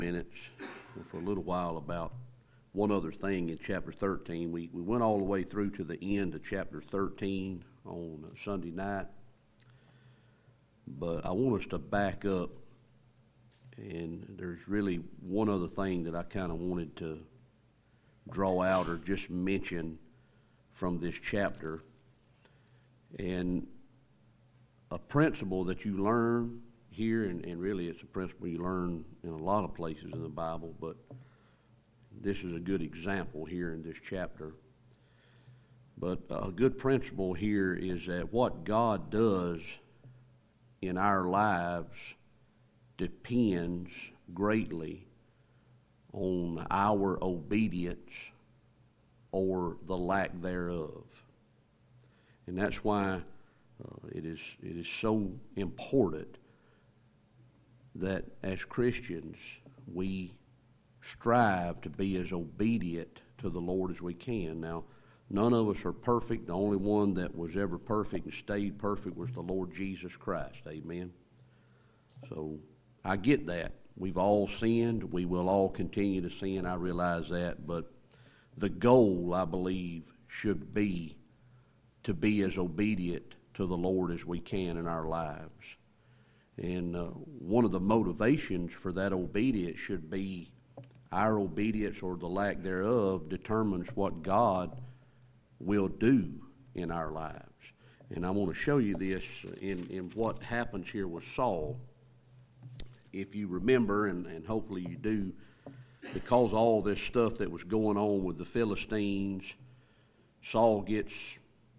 minutes for a little while about one other thing in chapter 13. We went all the way through to the end of chapter 13 on Sunday night, but I want us to back up, and there's really one other thing that I kind of wanted to draw out or just mention from this chapter, and a principle that you learn here, and really it's a principle you learn in a lot of places in the Bible, but this is a good example here in this chapter. But a good principle here is that what God does in our lives depends greatly on our obedience or the lack thereof. And that's why it is so important that as Christians we strive to be as obedient to the Lord as we can. Now, none of us are perfect. The only one that was ever perfect and stayed perfect was the Lord Jesus Christ. Amen. So I get that. We've all sinned. We will all continue to sin. I realize that. But the goal, I believe, should be to be as obedient to the Lord as we can in our lives. And one of the motivations for that obedience should be our obedience or the lack thereof determines what God will do in our lives. And I want to show you this in what happens here with Saul. If you remember, and hopefully you do, because all this stuff that was going on with the Philistines, Saul gets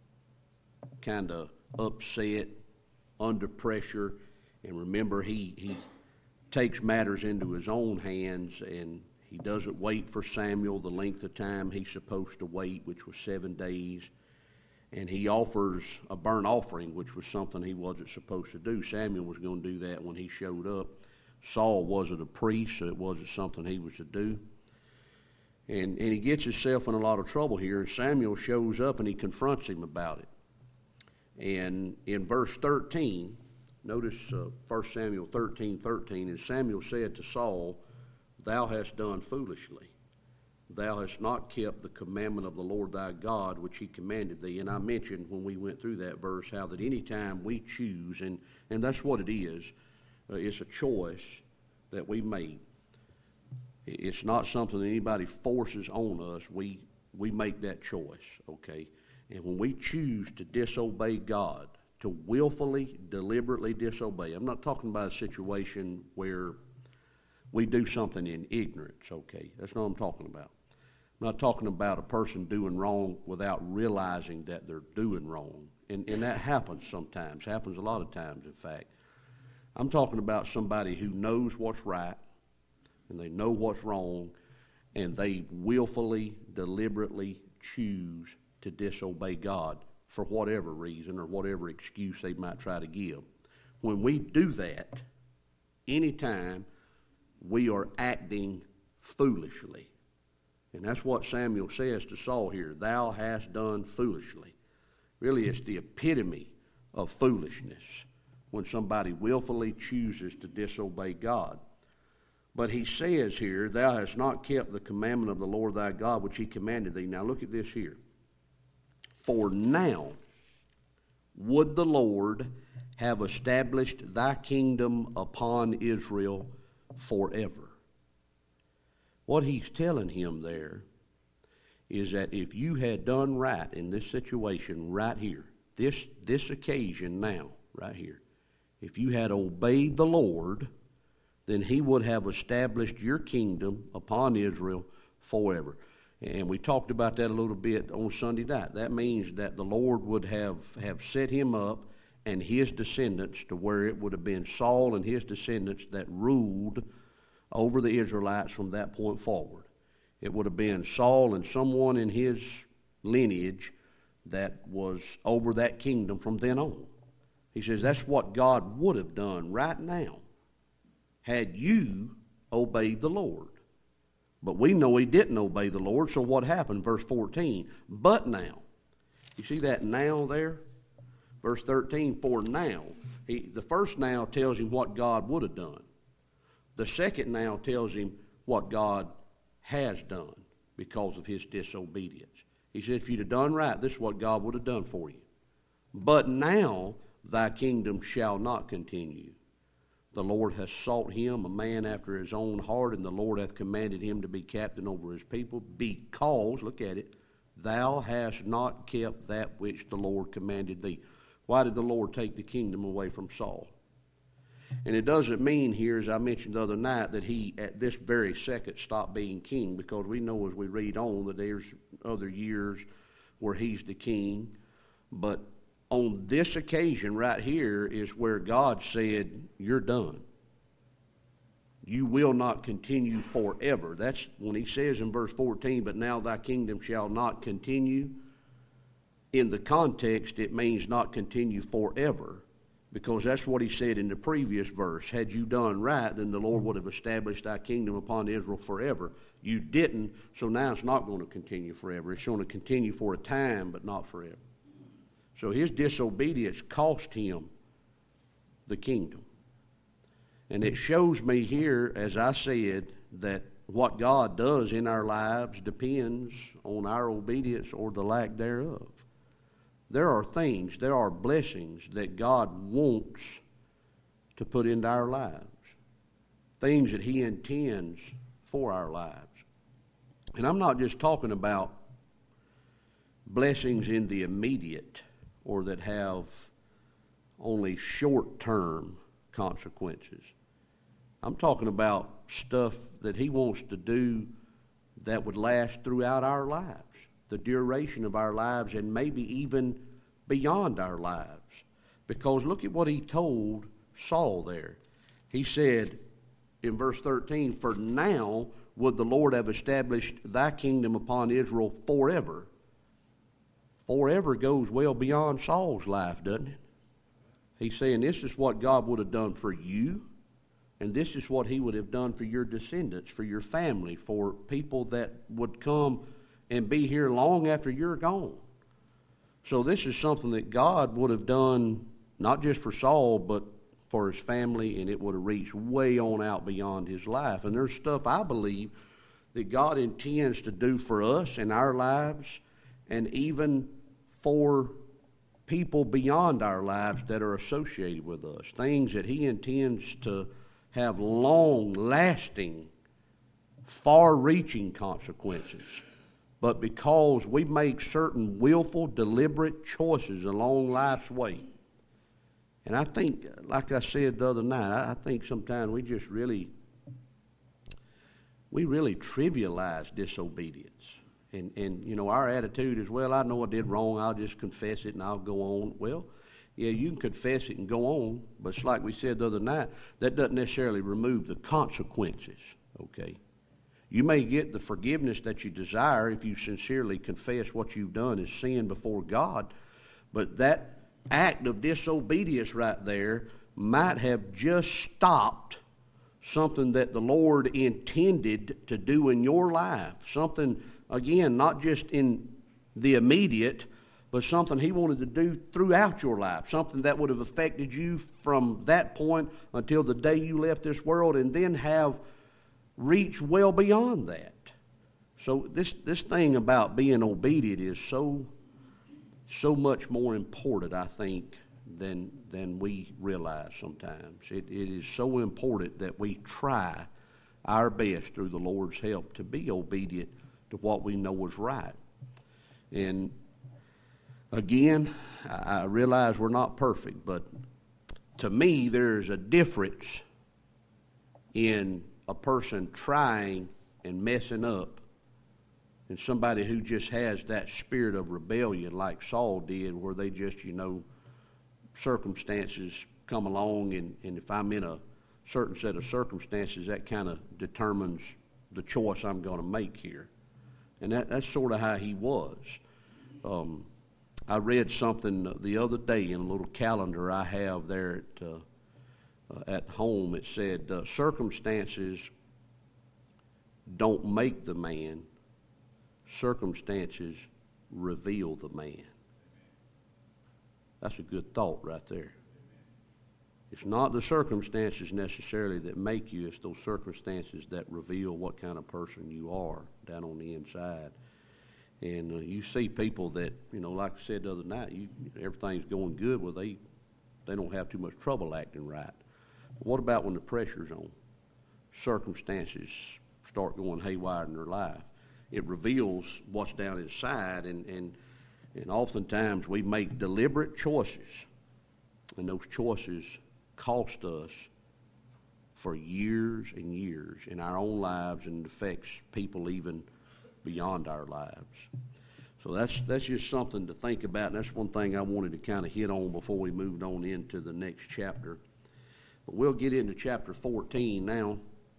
kind of upset, under pressure, and remember he takes matters into his own hands, and he doesn't wait for Samuel the length of time he's supposed to wait, which was 7 days. And he offers a burnt offering, which was something he wasn't supposed to do. Samuel was going to do that when he showed up. Saul wasn't a priest, so it wasn't something he was to do. And he gets himself in a lot of trouble here, and Samuel shows up and he confronts him about it. And in verse 13, notice 1 Samuel 13:13, and Samuel said to Saul, "Thou hast done foolishly. Thou hast not kept the commandment of the Lord thy God, which he commanded thee." And I mentioned when we went through that verse how that any time we choose, and that's what it is, it's a choice that we make. It's not something that anybody forces on us. We make that choice, okay? And when we choose to disobey God, to willfully, deliberately disobey, I'm not talking about a situation where we do something in ignorance, okay? That's not what I'm talking about. I'm not talking about a person doing wrong without realizing that they're doing wrong. And that happens sometimes, happens a lot of times, in fact. I'm talking about somebody who knows what's right and they know what's wrong, and they willfully, deliberately choose to disobey God for whatever reason or whatever excuse they might try to give. When we do that, anytime, we are acting foolishly. And that's what Samuel says to Saul here. Thou hast done foolishly. Really, it's the epitome of foolishness when somebody willfully chooses to disobey God. But he says here, thou hast not kept the commandment of the Lord thy God, which he commanded thee. Now look at this here. For now would the Lord have established thy kingdom upon Israel forever. What he's telling him there is that if you had done right in this situation right here, this occasion now, right here, if you had obeyed the Lord, then he would have established your kingdom upon Israel forever. And we talked about that a little bit on Sunday night. That means that the Lord would have set him up and his descendants to where it would have been Saul and his descendants that ruled over the Israelites from that point forward. It would have been Saul and someone in his lineage that was over that kingdom from then on. He says that's what God would have done right now had you obeyed the Lord. But we know he didn't obey the Lord, so what happened? Verse 14, but now. You see that now there? Verse 13, for now. The first now tells him what God would have done. The second now tells him what God has done because of his disobedience. He said, if you'd have done right, this is what God would have done for you. But now thy kingdom shall not continue. The Lord hath sought him, a man after his own heart, and the Lord hath commanded him to be captain over his people, because, look at it, thou hast not kept that which the Lord commanded thee. Why did the Lord take the kingdom away from Saul? And it doesn't mean here, as I mentioned the other night, that he at this very second stopped being king, because we know as we read on that there's other years where he's the king. But on this occasion right here is where God said, you're done. You will not continue forever. That's when he says in verse 14, but now thy kingdom shall not continue. In the context, it means not continue forever, because that's what he said in the previous verse. Had you done right, then the Lord would have established thy kingdom upon Israel forever. You didn't, so now it's not going to continue forever. It's going to continue for a time, but not forever. So his disobedience cost him the kingdom. And it shows me here, as I said, that what God does in our lives depends on our obedience or the lack thereof. There are things, there are blessings that God wants to put into our lives, things that he intends for our lives. And I'm not just talking about blessings in the immediate or that have only short-term consequences. I'm talking about stuff that he wants to do that would last throughout our lives, the duration of our lives, and maybe even beyond our lives. Because look at what he told Saul there. He said in verse 13, for now would the Lord have established thy kingdom upon Israel forever. Forever goes well beyond Saul's life, doesn't it? He's saying this is what God would have done for you, and this is what he would have done for your descendants, for your family, for people that would come and be here long after you're gone. So this is something that God would have done not just for Saul, but for his family, and it would have reached way on out beyond his life. And there's stuff I believe that God intends to do for us in our lives, and even for people beyond our lives that are associated with us, things that he intends to have long-lasting, far-reaching consequences. But because we make certain willful, deliberate choices along life's way, and I think, like I said the other night, I think sometimes we just really trivialize disobedience. And you know, our attitude is, well, I know I did wrong, I'll just confess it and I'll go on. Well, yeah, you can confess it and go on, but it's like we said the other night, that doesn't necessarily remove the consequences, okay? You may get the forgiveness that you desire if you sincerely confess what you've done is sin before God, but that act of disobedience right there might have just stopped something that the Lord intended to do in your life. Something, again, not just in the immediate, but something he wanted to do throughout your life. Something that would have affected you from that point until the day you left this world, and then have reached well beyond that. So this thing about being obedient is so much more important, I think, than we realize sometimes. It is so important that we try our best through the Lord's help to be obedient to what we know is right. And again, I realize we're not perfect, but to me there's a difference in a person trying and messing up and somebody who just has that spirit of rebellion like Saul did, where they just, circumstances come along, and if I'm in a certain set of circumstances, that kind of determines the choice I'm going to make here. And that's sort of how he was. I read something the other day in a little calendar I have there at home. It said, circumstances don't make the man, circumstances reveal the man. That's a good thought right there. It's not the circumstances necessarily that make you. It's those circumstances that reveal what kind of person you are down on the inside. And you see people that, like I said the other night, everything's going good. Well, they don't have too much trouble acting right. But what about when the pressure's on? Circumstances start going haywire in their life. It reveals what's down inside, and oftentimes we make deliberate choices, and those choices cost us for years and years in our own lives, and it affects people even beyond our lives. So that's just something to think about, and that's one thing I wanted to kind of hit on before we moved on into the next chapter. But we'll get into chapter 14 now.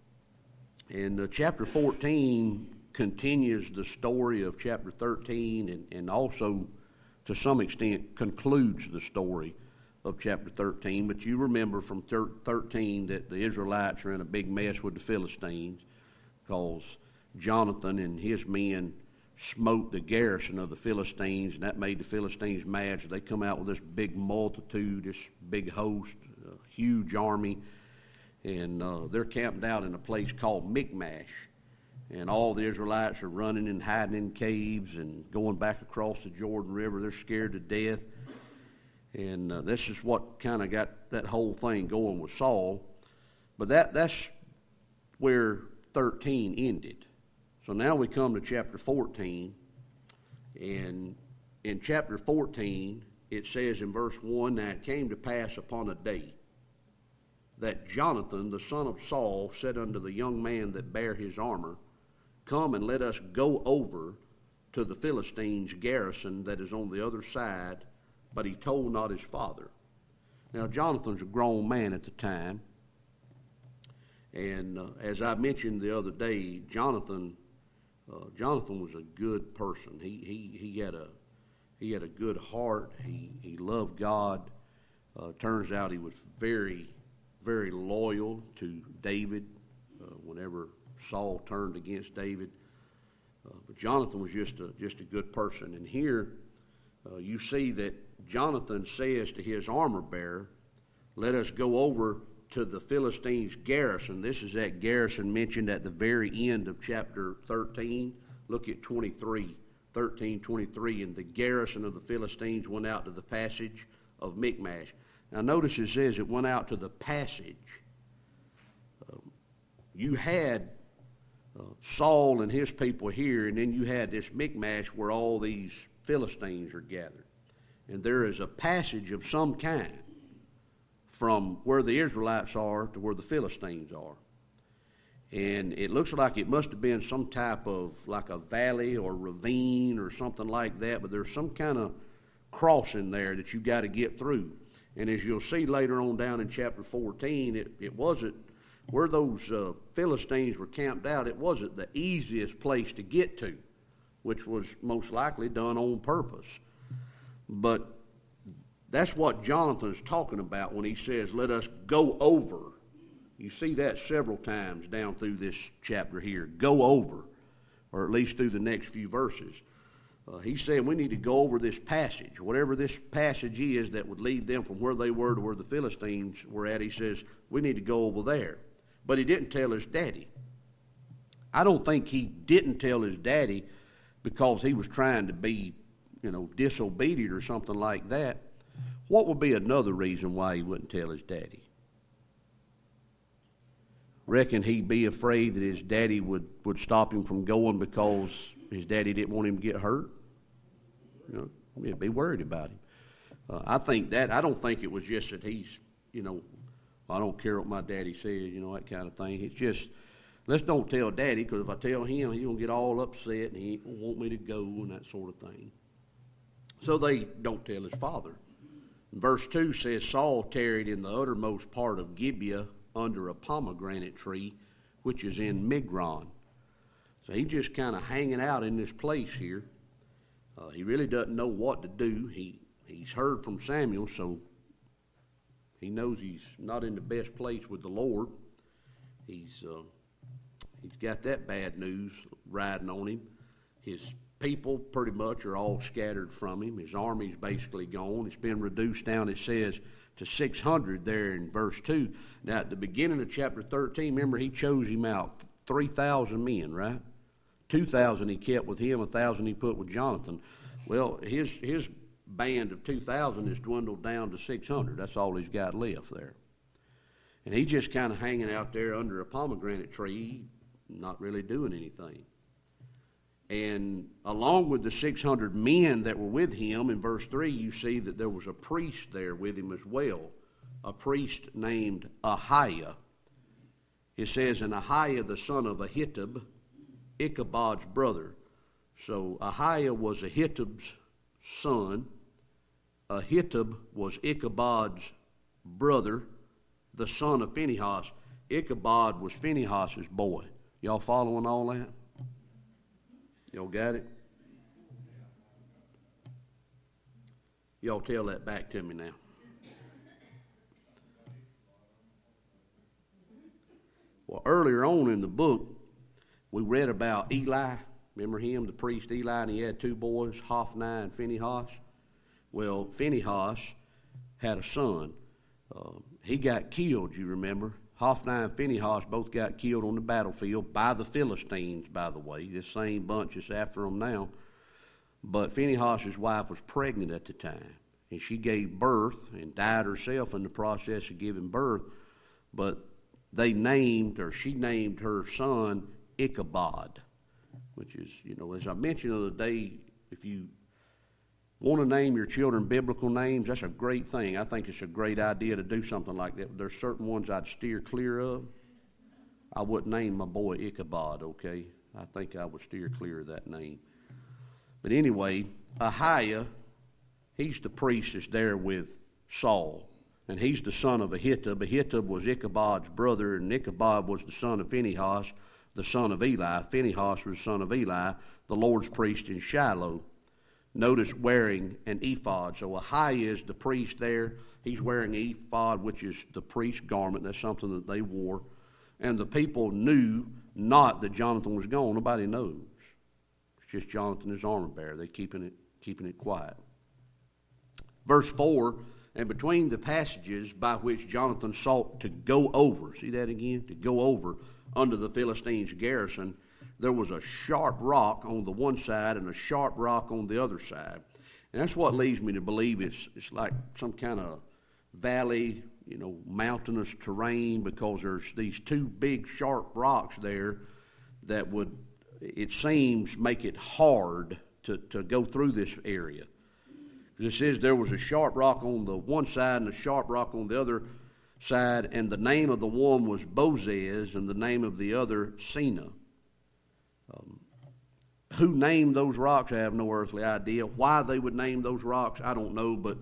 And chapter 14 continues the story of chapter 13 and also, to some extent, concludes the story of chapter 13. But you remember from 13 that the Israelites are in a big mess with the Philistines because Jonathan and his men smote the garrison of the Philistines, and that made the Philistines mad. So they come out with this big multitude, this big host, a huge army, and they're camped out in a place called Michmash. And all the Israelites are running and hiding in caves and going back across the Jordan River. They're scared to death. And this is what kind of got that whole thing going with Saul. But that's where 13 ended. So now we come to chapter 14. And in chapter 14, it says in verse 1, "Now it came to pass upon a day that Jonathan, the son of Saul, said unto the young man that bare his armor, Come and let us go over to the Philistines' garrison that is on the other side. But he told not his father." Now Jonathan's a grown man at the time. And as I mentioned the other day, Jonathan was a good person. He had a good heart. He loved God. Turns out he was very, very loyal to David whenever Saul turned against David. But Jonathan was just a good person. And here you see that Jonathan says to his armor bearer, "Let us go over to the Philistines' garrison." This is that garrison mentioned at the very end of chapter 13. Look at 13:23. "And the garrison of the Philistines went out to the passage of Michmash." Now notice it says it went out to the passage. You had Saul and his people here, and then you had this Michmash where all these Philistines are gathered. And there is a passage of some kind from where the Israelites are to where the Philistines are. And it looks like it must have been some type of like a valley or ravine or something like that, but there's some kind of crossing there that you got to get through. And as you'll see later on down in chapter 14, it wasn't where those Philistines were camped out, it wasn't the easiest place to get to, which was most likely done on purpose. But that's what Jonathan's talking about when he says, "Let us go over." You see that several times down through this chapter here, go over, or at least through the next few verses. He's saying we need to go over this passage. Whatever this passage is that would lead them from where they were to where the Philistines were at, he says, we need to go over there. But he didn't tell his daddy. I don't think he didn't tell his daddy because he was trying to be, disobedient or something like that. What would be another reason why he wouldn't tell his daddy? Reckon he'd be afraid that his daddy would stop him from going because his daddy didn't want him to get hurt? He'd be worried about him. I don't think it was just that he's, I don't care what my daddy says, that kind of thing. It's just, let's don't tell daddy, because if I tell him, he's going to get all upset and he ain't going to want me to go and that sort of thing. So they don't tell his father. Verse 2 says, "Saul tarried in the uttermost part of Gibeah under a pomegranate tree, which is in Migron." So he's just kind of hanging out in this place here. He really doesn't know what to do. He's heard from Samuel, so he knows he's not in the best place with the Lord. He's got that bad news riding on him. His people pretty much are all scattered from him. His army's basically gone. It's been reduced down, it says, to 600 there in verse 2. Now, at the beginning of chapter 13, remember, he chose him out, 3,000 men, right? 2,000 he kept with him, 1,000 he put with Jonathan. Well, his band of 2,000 is dwindled down to 600. That's all he's got left there. And he's just kind of hanging out there under a pomegranate tree, not really doing anything. And along with the 600 men that were with him, in verse 3, you see that there was a priest there with him as well, a priest named Ahiah. It says, and Ahiah, the son of Ahitub, Ichabod's brother. So Ahiah was Ahitub's son. Ahitub was Ichabod's brother, the son of Phinehas. Ichabod was Phinehas's boy. Y'all following all that? Y'all got it? Y'all tell that back to me now. Well, earlier on in the book, we read about Eli. Remember him, the priest Eli, and he had two boys, Hophni and Phinehas. Well, Phinehas had a son. He got killed, you remember. Hophni and Phinehas both got killed on the battlefield by the Philistines, by the way. This same bunch is after them now. But Phinehas' wife was pregnant at the time, and she gave birth and died herself in the process of giving birth. But she named her son Ichabod, which is, as I mentioned the other day, if you want to name your children biblical names, that's a great thing. I think it's a great idea to do something like that. There's certain ones I'd steer clear of. I wouldn't name my boy Ichabod, okay? I think I would steer clear of that name. But anyway, Ahiah, he's the priest that's there with Saul. And he's the son of Ahitub. Ahitub was Ichabod's brother, and Ichabod was the son of Phinehas, the son of Eli. Phinehas was the son of Eli, the Lord's priest in Shiloh. Notice wearing an ephod. So Ahiah is the priest there. He's wearing an ephod, which is the priest's garment. That's something that they wore. And the people knew not that Jonathan was gone. Nobody knows. It's just Jonathan, his armor bearer. They're keeping it quiet. Verse 4, and between the passages by which Jonathan sought to go over, see that again? To go over under the Philistines' garrison, there was a sharp rock on the one side and a sharp rock on the other side. And that's what leads me to believe it's like some kind of valley, mountainous terrain, because there's these two big sharp rocks there that would, it seems, make it hard to go through this area. It says there was a sharp rock on the one side and a sharp rock on the other side, and the name of the one was Bozez and the name of the other Sina. Who named those rocks, I have no earthly idea. Why they would name those rocks, I don't know, but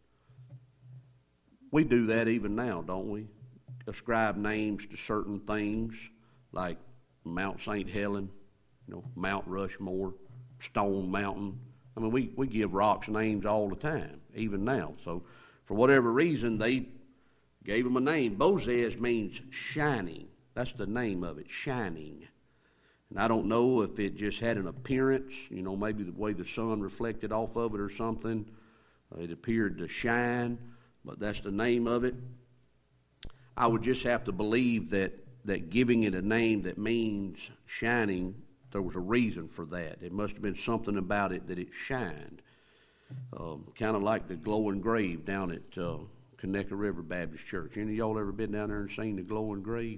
we do that even now, don't we? Ascribe names to certain things, like Mount St. Helen, Mount Rushmore, Stone Mountain. I mean, we give rocks names all the time, even now. So for whatever reason, they gave them a name. Bozez means shining. That's the name of it, shining. And I don't know if it just had an appearance, maybe the way the sun reflected off of it or something. It appeared to shine, but that's the name of it. I would just have to believe that giving it a name that means shining, there was a reason for that. It must have been something about it that it shined. Kind of like the glowing grave down at Conecuh River Baptist Church. Any of y'all ever been down there and seen the glowing grave?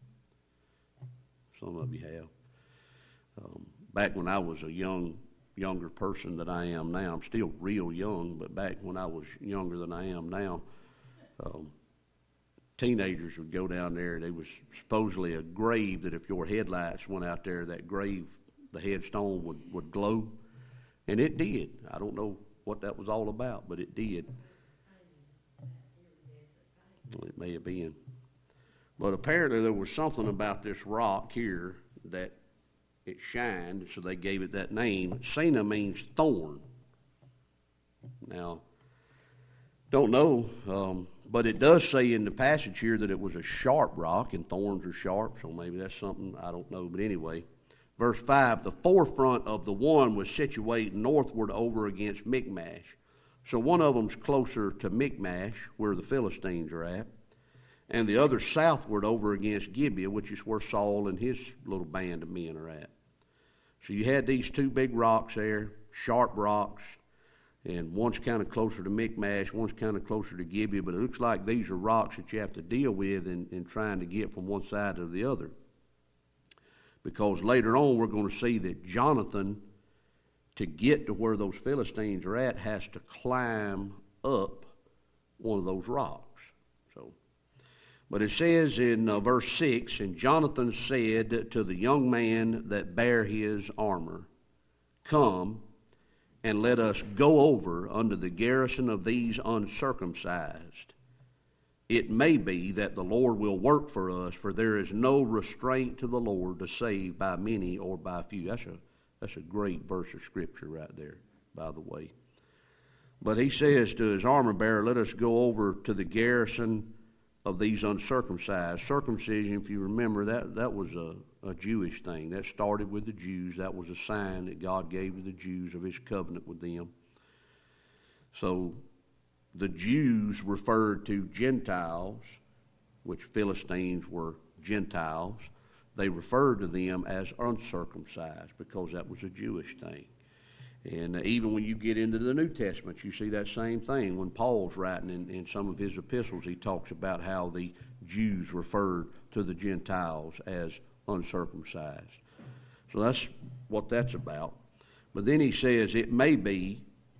Some of you have. Back when I was a younger person than I am now, I'm still real young, but back when I was younger than I am now, teenagers would go down there. There was supposedly a grave that if your headlights went out there, that grave, the headstone would glow. And it did. I don't know what that was all about, but it did. Well, it may have been. But apparently there was something about this rock here that it shined, so they gave it that name. Sina means thorn. Now, don't know, but it does say in the passage here that it was a sharp rock, and thorns are sharp, so maybe that's something, I don't know. But anyway, Verse 5, the forefront of the one was situated northward over against Michmash. So one of them's closer to Michmash, where the Philistines are at, and the other southward over against Gibeah, which is where Saul and his little band of men are at. So you had these two big rocks there, sharp rocks, and one's kind of closer to Michmash, one's kind of closer to Gibeah, but it looks like these are rocks that you have to deal with in trying to get from one side to the other. Because later on we're going to see that Jonathan, to get to where those Philistines are at, has to climb up one of those rocks. But it says in verse 6, and Jonathan said to the young man that bare his armor, Come, and let us go over under the garrison of these uncircumcised. It may be that the Lord will work for us, for there is no restraint to the Lord to save by many or by few. That's a great verse of Scripture right there, by the way. But he says to his armor bearer, let us go over to the garrison of these uncircumcised. Circumcision, if you remember, that was a Jewish thing. That started with the Jews. That was a sign that God gave to the Jews of his covenant with them. So the Jews referred to Gentiles, which Philistines were Gentiles. They referred to them as uncircumcised because that was a Jewish thing. And even when you get into the New Testament, you see that same thing. When Paul's writing in some of his epistles, he talks about how the Jews referred to the Gentiles as uncircumcised. So that's what that's about. But then he says, it may be.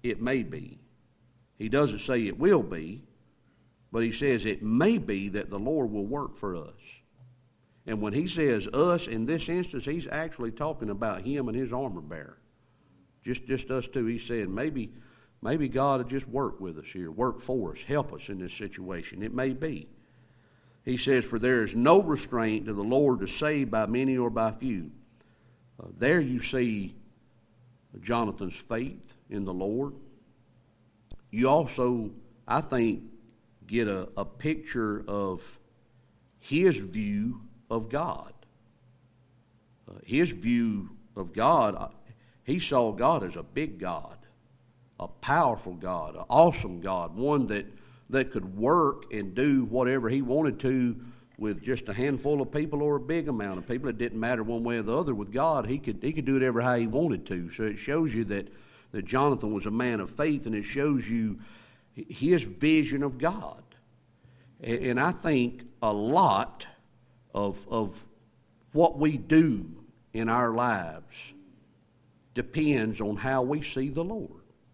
He doesn't say it will be, but he says it may be that the Lord will work for us. And when he says us in this instance, he's actually talking about him and his armor bearer. Just us two. He's saying maybe God will just work with us here, work for us, help us in this situation. It may be. He says, for there is no restraint to the Lord to save by many or by few. There you see Jonathan's faith in the Lord. You also, I think, get a picture of his view of God. His view of God, he saw God as a big God, a powerful God, an awesome God, one that could work and do whatever he wanted to with just a handful of people or a big amount of people. It didn't matter one way or the other. With God, he could do it ever how he wanted to. So it shows you that Jonathan was a man of faith, and it shows you his vision of God. And I think a lot of what we do in our lives depends on how we see the Lord.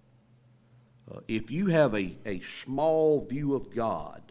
If you have a small view of God,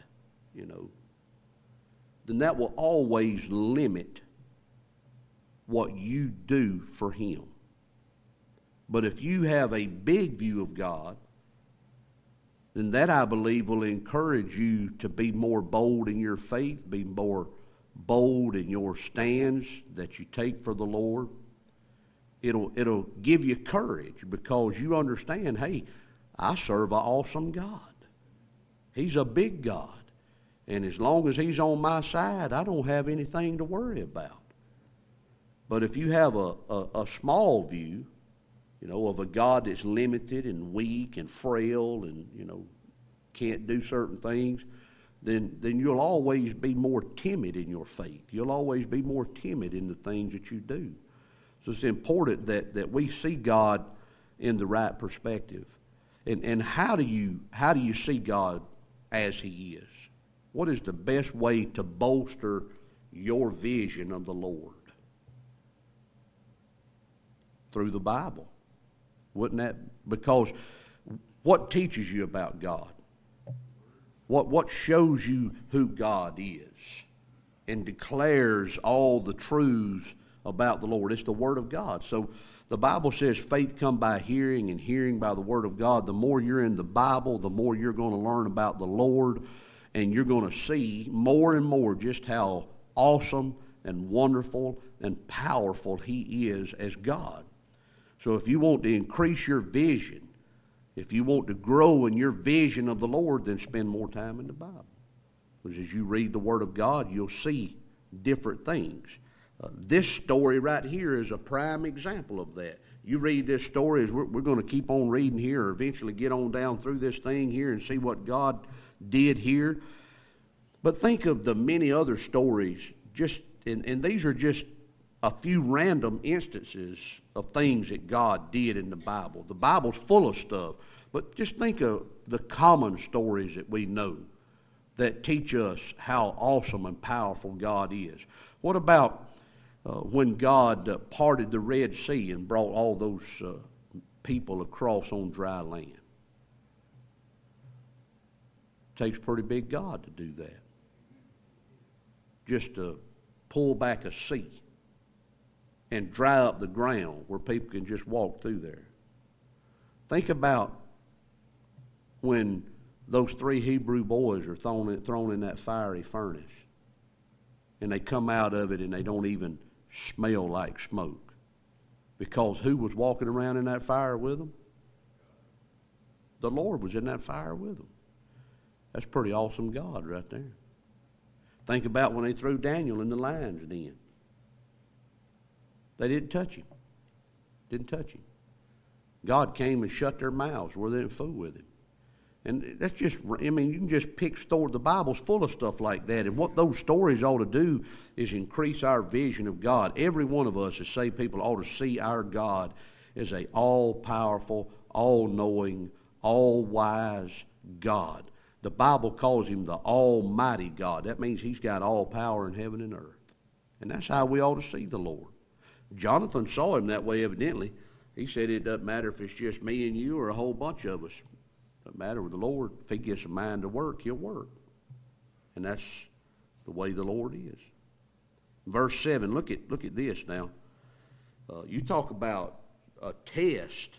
then that will always limit what you do for him. But if you have a big view of God, then that, I believe, will encourage you to be more bold in your faith, be more bold in your stands that you take for the Lord. It'll give you courage because you understand, hey, I serve an awesome God. He's a big God. And as long as he's on my side, I don't have anything to worry about. But if you have a small view, of a God that's limited and weak and frail and, can't do certain things, then you'll always be more timid in your faith. You'll always be more timid in the things that you do. So it's important that we see God in the right perspective. And how do you see God as he is? What is the best way to bolster your vision of the Lord? Through the Bible. Wouldn't that? Because what teaches you about God? What shows you who God is and declares all the truths about the Lord? It's the Word of God. So the Bible says faith come by hearing and hearing by the Word of God. The more you're in the Bible, the more you're going to learn about the Lord, and you're going to see more and more just how awesome and wonderful and powerful he is as God. So if you want to increase your vision, if you want to grow in your vision of the Lord, then spend more time in the Bible. Because as you read the Word of God, you'll see different things. This story right here is a prime example of that. You read this story, as we're going to keep on reading here, or eventually get on down through this thing here and see what God did here. But think of the many other stories, and these are just a few random instances of things that God did in the Bible. The Bible's full of stuff, but just think of the common stories that we know that teach us how awesome and powerful God is. What about when God parted the Red Sea and brought all those people across on dry land? Takes a pretty big God to do that. Just to pull back a sea and dry up the ground where people can just walk through there. Think about when those 3 Hebrew boys are thrown in that fiery furnace, and they come out of it and they don't even smell like smoke. Because who was walking around in that fire with them? The Lord was in that fire with them. That's pretty awesome God right there. Think about when they threw Daniel in the lion's den. They didn't touch him. Didn't touch him. God came and shut their mouths where they didn't fool with him. And that's just, I mean, you can just pick stories. The Bible's full of stuff like that. And what those stories ought to do is increase our vision of God. Every one of us as saved people ought to see our God as a all-powerful, all-knowing, all-wise God. The Bible calls him the Almighty God. That means he's got all power in heaven and earth. And that's how we ought to see the Lord. Jonathan saw him that way, evidently. He said it doesn't matter if it's just me and you or a whole bunch of us. It doesn't matter with the Lord. If he gets a mind to work, he'll work. And that's the way the Lord is. Verse 7, look at this now. You talk about a test.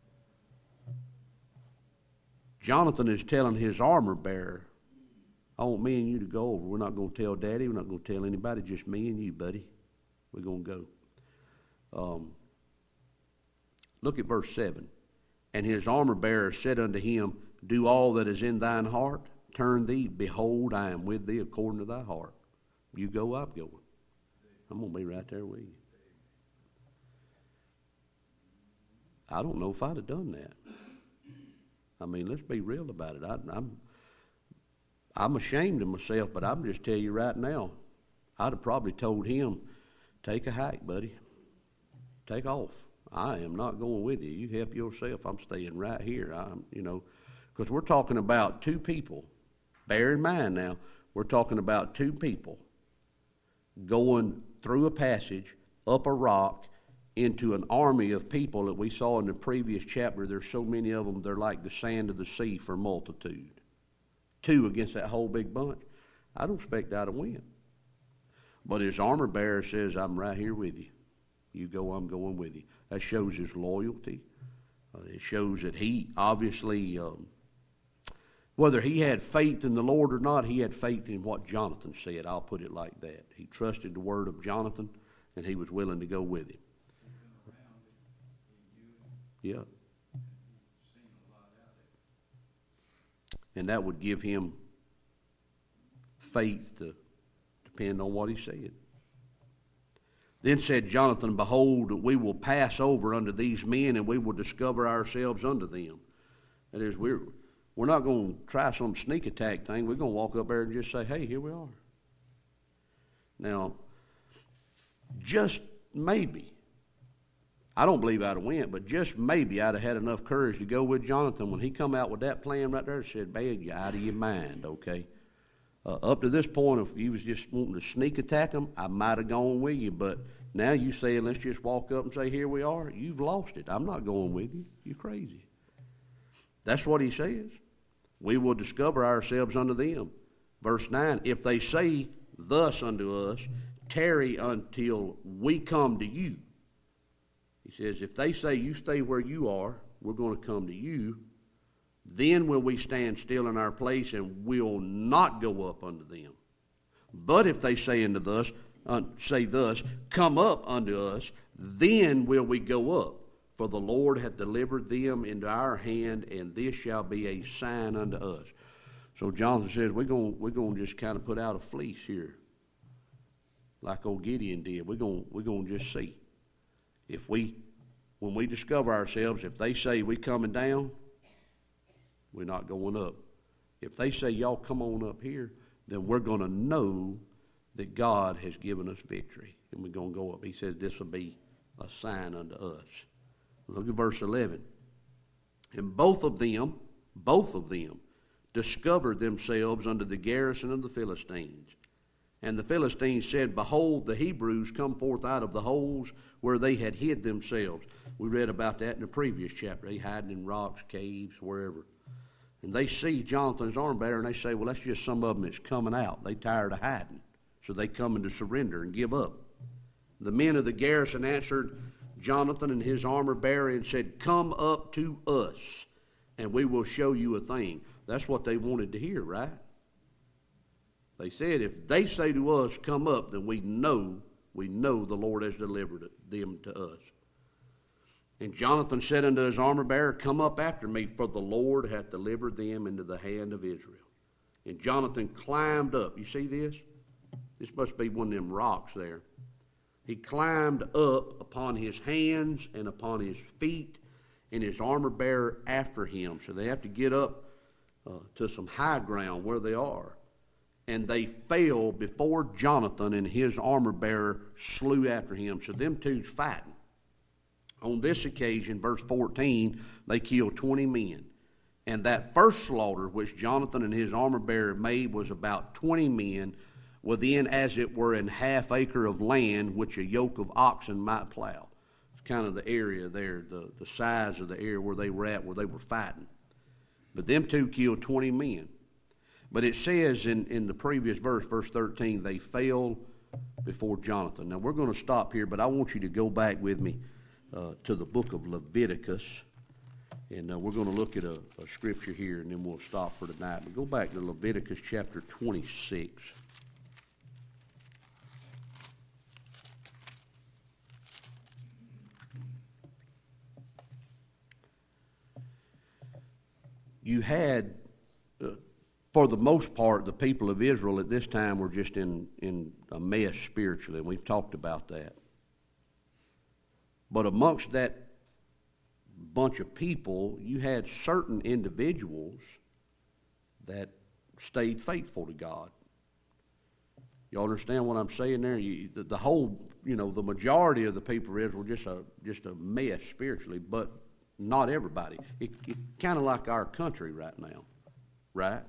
Jonathan is telling his armor bearer, I want me and you to go over. We're not going to tell Daddy. We're not going to tell anybody. Just me and you, buddy. We're going to go. Look at verse 7. And his armor bearer said unto him, do all that is in thine heart. Turn thee. Behold, I am with thee according to thy heart. You go, I'm going. I'm going to be right there with you. I don't know if I'd have done that. I mean, let's be real about it. I'm ashamed of myself, but I'm just telling you right now, I'd have probably told him, take a hike, buddy. Take off. I am not going with you. You help yourself. I'm staying right here. Because we're talking about 2 people. Bear in mind now, we're talking about 2 people going through a passage, up a rock, into an army of people that we saw in the previous chapter. There's so many of them, they're like the sand of the sea for multitude. 2 against that whole big bunch. I don't expect I'd win. But his armor bearer says, I'm right here with you. You go, I'm going with you. That shows his loyalty. It shows that he obviously, whether he had faith in the Lord or not, he had faith in what Jonathan said. I'll put it like that. He trusted the word of Jonathan, and he was willing to go with him. Yeah. And that would give him faith to depend on what he said. Then said Jonathan, behold, we will pass over unto these men, and we will discover ourselves unto them. That is, we're not going to try some sneak attack thing. We're going to walk up there and just say, hey, here we are. Now, just maybe, I don't believe I'd have went, but just maybe I'd have had enough courage to go with Jonathan when he come out with that plan right there and said, man, you're out of your mind, okay? Up to this point, if you was just wanting to sneak attack them, I might have gone with you, but now you saying, let's just walk up and say, here we are, you've lost it. I'm not going with you. You're crazy. That's what he says. We will discover ourselves unto them. Verse 9, if they say thus unto us, tarry until we come to you. He says, if they say you stay where you are, we're going to come to you, then will we stand still in our place and will not go up unto them. But if they say thus, come up unto us, then will we go up. For the Lord hath delivered them into our hand, and this shall be a sign unto us. So Jonathan says, we're going to just kind of put out a fleece here. like old Gideon did. We're gonna just see. When we discover ourselves, if they say we coming down, we're not going up. If they say y'all come on up here, then we're going to know that God has given us victory, and we're going to go up. He says this will be a sign unto us. Look at verse 11. And both of them discovered themselves under the garrison of the Philistines. And the Philistines said, Behold, the Hebrews come forth out of the holes where they had hid themselves. We read about that in the previous chapter. They hiding in rocks, caves, wherever. And they see Jonathan's arm bearer, and they say, well, that's just some of them that's coming out. They tired of hiding. So they come to surrender and give up. The men of the garrison answered Jonathan and his armor bearer and said, Come up to us, and we will show you a thing. That's what they wanted to hear, right? They said, if they say to us, come up, then we know the Lord has delivered them to us. And Jonathan said unto his armor bearer, Come up after me, for the Lord hath delivered them into the hand of Israel. And Jonathan climbed up. You see this? This must be one of them rocks there. He climbed up upon his hands and upon his feet, and his armor bearer after him. So they have to get up to some high ground where they are. And they fell before Jonathan, and his armor bearer slew after him. So them two's fighting. On this occasion, verse 14, they killed 20 men. And that first slaughter which Jonathan and his armor bearer made was about 20 men within, as it were, an half acre of land which a yoke of oxen might plow. It's kind of the area there, the size of the area where they were at, where they were fighting. But them two killed 20 men. But it says in the previous verse, verse 13, they fell before Jonathan. Now, we're going to stop here, but I want you to go back with me to the book of Leviticus. And we're going to look at a scripture here, and then we'll stop for tonight. But go back to Leviticus chapter 26. You had, for the most part, the people of Israel at this time were just in a mess spiritually, and we've talked about that. But amongst that bunch of people, you had certain individuals that stayed faithful to God. You understand what I'm saying there? The whole, the majority of the people of Israel were just a mess spiritually, but not everybody. It's kind of like our country right now, right?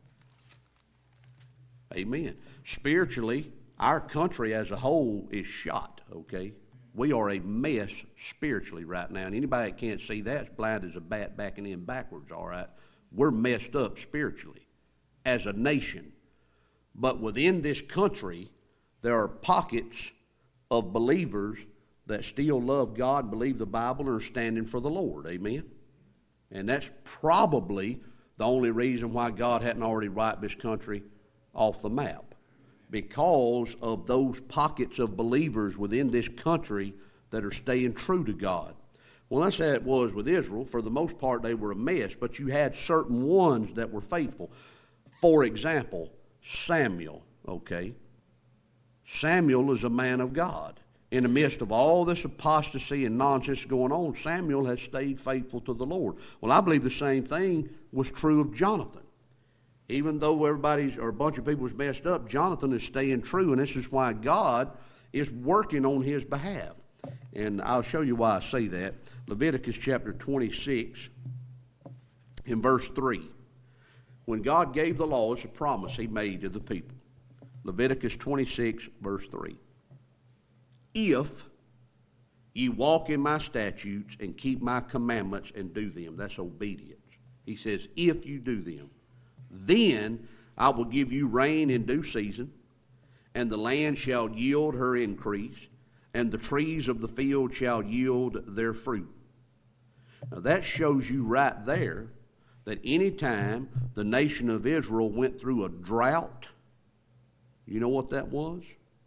Amen. Spiritually, our country as a whole is shot, okay? We are a mess spiritually right now. And anybody that can't see that is blind as a bat backing in backwards, all right? We're messed up spiritually as a nation. But within this country, there are pockets of believers that still love God, believe the Bible, and are standing for the Lord. Amen? And that's probably the only reason why God hadn't already wiped this country off the map, because of those pockets of believers within this country that are staying true to God. Well, that's how it was with Israel. For the most part, they were a mess, but you had certain ones that were faithful. For example, Samuel, okay? Samuel is a man of God. In the midst of all this apostasy and nonsense going on, Samuel has stayed faithful to the Lord. Well, I believe the same thing was true of Jonathan. Even though a bunch of people was messed up, Jonathan is staying true, and this is why God is working on his behalf. And I'll show you why I say that. Leviticus chapter 26, in verse 3. When God gave the law, it's a promise he made to the people. Leviticus 26, verse 3. If ye walk in my statutes and keep my commandments and do them, that's obedience. He says, if you do them, then I will give you rain in due season, and the land shall yield her increase, and the trees of the field shall yield their fruit. Now that shows you right there that any time the nation of Israel went through a drought, you know what that was?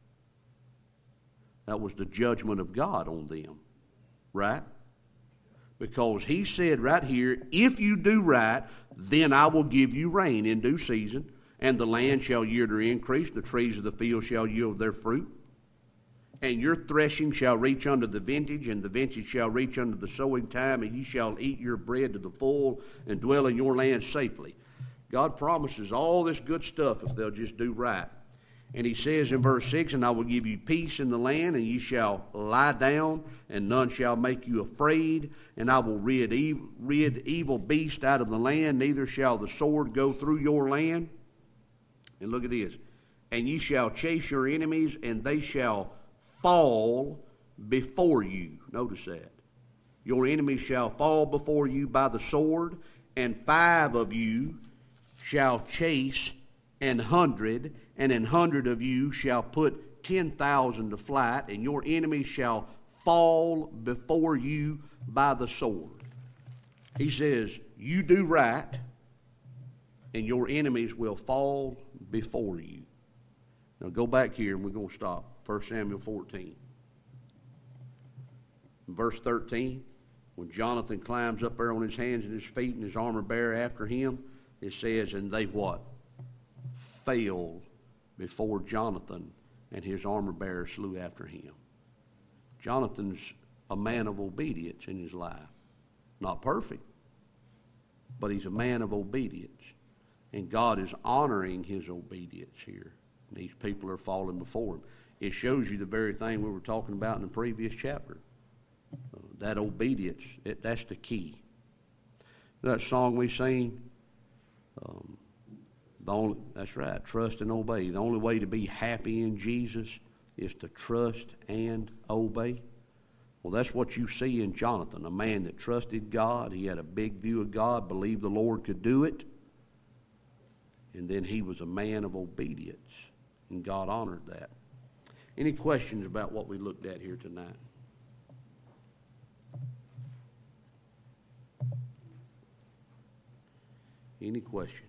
That was the judgment of God on them, right? Because he said right here, if you do right, then I will give you rain in due season, and the land shall yield her increase, the trees of the field shall yield their fruit. And your threshing shall reach unto the vintage, and the vintage shall reach unto the sowing time, and ye shall eat your bread to the full, and dwell in your land safely. God promises all this good stuff if they'll just do right. And he says in verse 6, and I will give you peace in the land, and ye shall lie down, and none shall make you afraid. And I will rid evil beasts out of the land, neither shall the sword go through your land. And look at this. And ye shall chase your enemies, and they shall fall before you. Notice that. Your enemies shall fall before you by the sword, and 5 of you shall chase 100, and 100 of you shall put 10,000 to flight, and your enemies shall fall before you by the sword. He says, you do right, and your enemies will fall before you. Now go back here, and we're going to stop. 1 Samuel 14. Verse 13, when Jonathan climbs up there on his hands and his feet and his armor bearer after him, it says, and they what? Fell before Jonathan, and his armor bearer slew after him. Jonathan's a man of obedience in his life. Not perfect, but he's a man of obedience. And God is honoring his obedience here. And these people are falling before him. It shows you the very thing we were talking about in the previous chapter. That obedience, that's the key. That song we sing, that's right, trust and obey. The only way to be happy in Jesus is to trust and obey. Well, that's what you see in Jonathan, a man that trusted God. He had a big view of God, believed the Lord could do it. And then he was a man of obedience, and God honored that. Any questions about what we looked at here tonight? Any questions?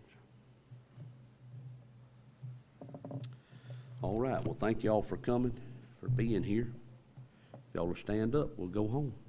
All right. Well, thank you all for coming, for being here. If y'all will stand up, we'll go home.